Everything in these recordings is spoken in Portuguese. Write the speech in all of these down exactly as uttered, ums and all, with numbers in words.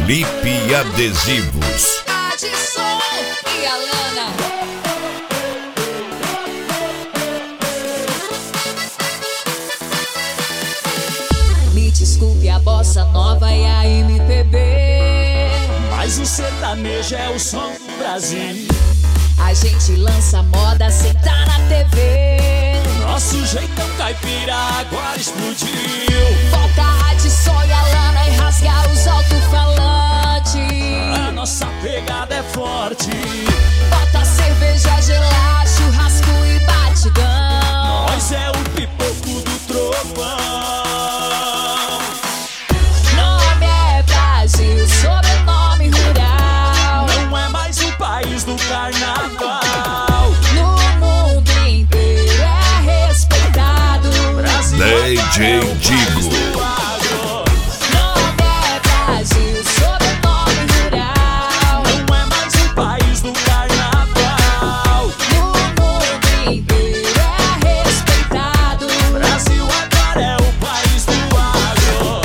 Lip Adesivos. Adson e Alana. Me desculpe a bossa nova e a M P B, mas o sertanejo é o som do Brasil. A gente lança moda sem tá na T V. Nosso jeitão caipira agora explodiu. Volta Adson e Alana e rasga os alto-falantes. A nossa pegada é forte. Bota cerveja gelada, churrasco e batidão. Nós é o pipoco do trovão. Nome é Brasil, sobrenome rural. Não é mais o país do carnaval. No mundo inteiro é respeitado. Brasil D J é o Digo. país do agro. Nome é Brasil, sobrenome rural. Não é mais o país do carnaval. No mundo inteiro é respeitado. Brasil agora é o país do agro.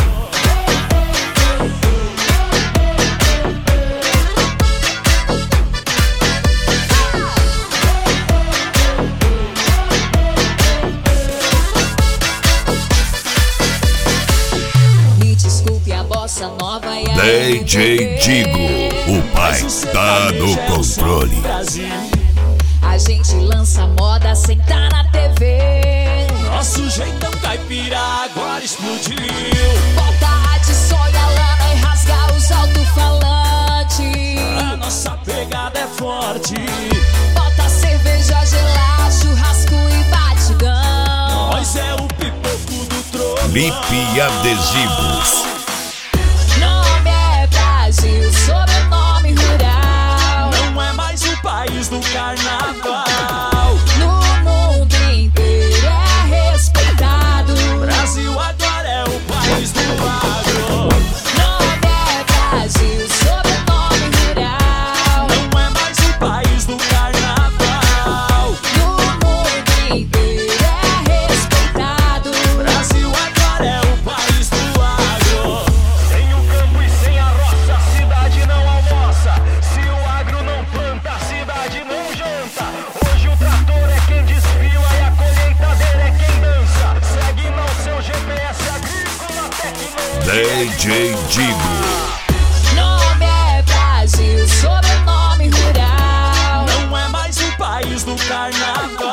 Me desculpe a bossa nova e a D J Digo, o pai tá no controle. A gente lança moda sem tá na T V. Nosso jeitão caipira agora explodiu. Volta Adson e Alana e rasga os alto-falantes. A nossa pegada é forte. Bota cerveja gelada, churrasco e batidão. Nós é o pipoco do trovão. Lip Adesivos. Nome é Brasil, sobrenome rural. Não é mais o país do carnaval. No mundo inteiro é respeitado. Brasil agora é o país do agro. Nome é Brasil, sobrenome rural. Não é mais o país do carnaval. No mundo inteiro é respeitado. Brasil agora é o país do agro. Sem o campo e sem a roça, a cidade não almoça. Se o agro não planta, a cidade não janta. Hoje o trator é quem desfila e a colheitadeira é quem dança. Segue no seu G P S agrícola tecnologia. D J Digo. Nome é Brasil, sobrenome rural. Não é mais o país do carnaval.